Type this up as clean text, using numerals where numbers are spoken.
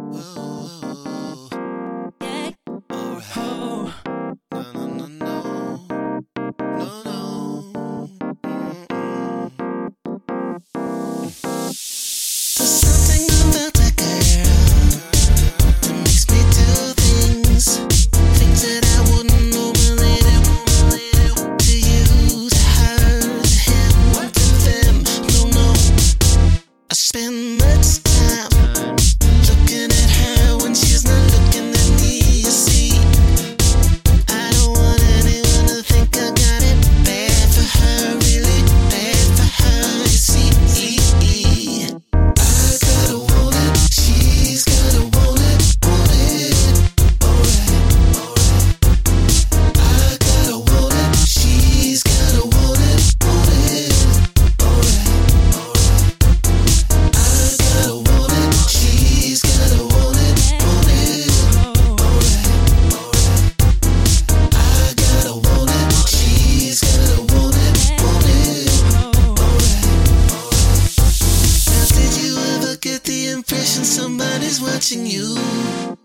Spend much time looking at her when she's not looking at me. You see, I don't want anyone to think I got it bad for her, really bad for her. You see, I gotta want it, she's gotta want it, alright. I gotta want it, she's gotta want it, alright. Somebody's watching you.